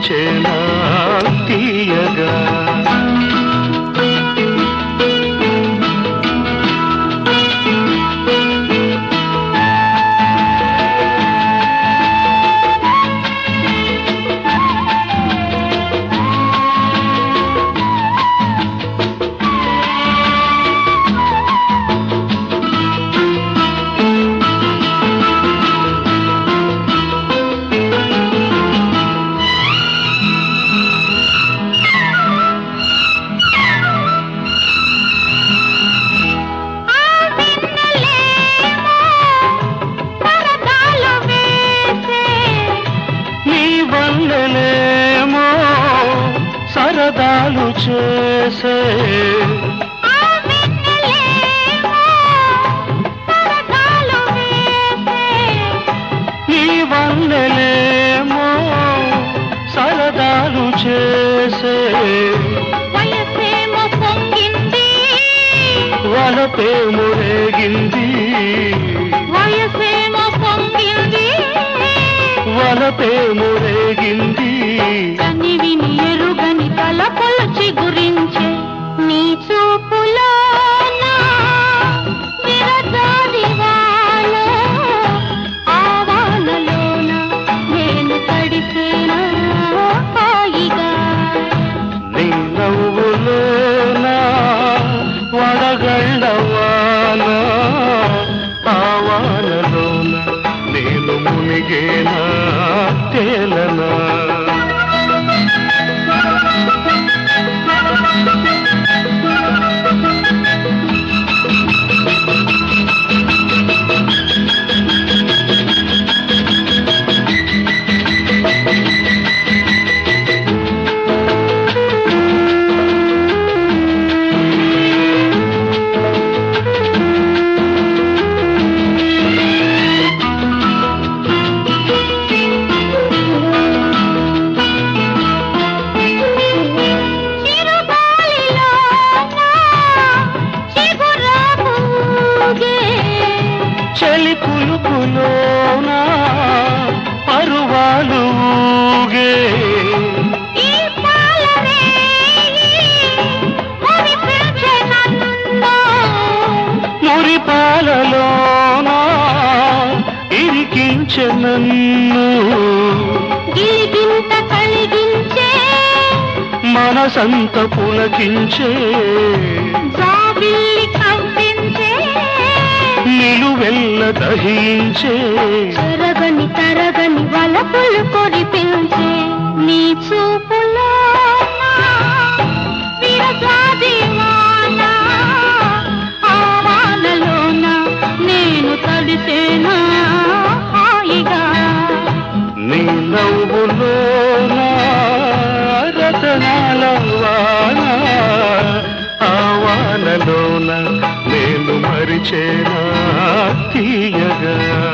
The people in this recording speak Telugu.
మరిచేనా తీయగా. సరదాలు చేసే నీ వల్లెలేమో సరదాలు చేసే వయసేమో పొంగింది వలపేమో రేగింది వయసేమో పొంగింది వలపేమో రేగింది కనివిని ఎరుగని తలపులు చిగురించే నీ చూపులో విరజాదివాలో ఆవానలోన నేను తడిసేనా హాయిగా. నీ నవ్వులోన వడగళ్ళవాన ఆవానలోన నేను మునిగేనా తేలనా. చలి పులుపులోన పరువాలు ఊగే మురిపాలలోన ఇరికించె నన్ను గిలిగింత కలిగించే మనసంత పులకించే జాబిల్లి కవ్వించే నిలువెల్ల దహించే చెరగని తరగని వలపులు కొరిపించే నీ చూపులో విరజాదివాన ఆవానలోన నేను తడిసేనా హాయిగా. నీ నవ్వులోన రతనాల వాన ఆవానలోన నేను మరిచేనా తీయగా.